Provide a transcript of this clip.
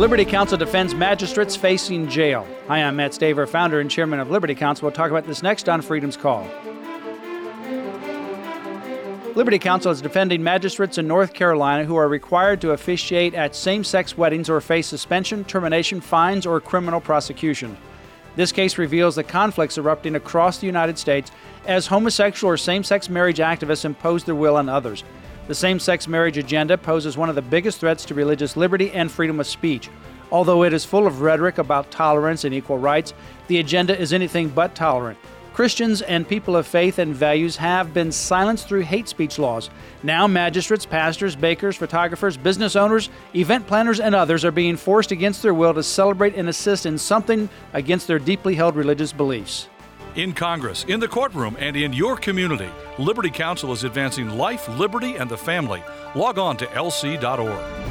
Liberty Counsel defends magistrates facing jail. Hi, I'm Matt Staver, founder and chairman of Liberty Counsel. We'll talk about this next on Freedom's Call. Liberty Counsel is defending magistrates in North Carolina who are required to officiate at same-sex weddings or face suspension, termination, fines, or criminal prosecution. This case reveals the conflicts erupting across the United States as homosexual or same-sex marriage activists impose their will on others. The same-sex marriage agenda poses one of the biggest threats to religious liberty and freedom of speech. Although it is full of rhetoric about tolerance and equal rights, the agenda is anything but tolerant. Christians and people of faith and values have been silenced through hate speech laws. Now magistrates, pastors, bakers, photographers, business owners, event planners, and others are being forced against their will to celebrate and assist in something against their deeply held religious beliefs. In Congress, in the courtroom, and in your community, Liberty Counsel is advancing life, liberty, and the family. Log on to lc.org.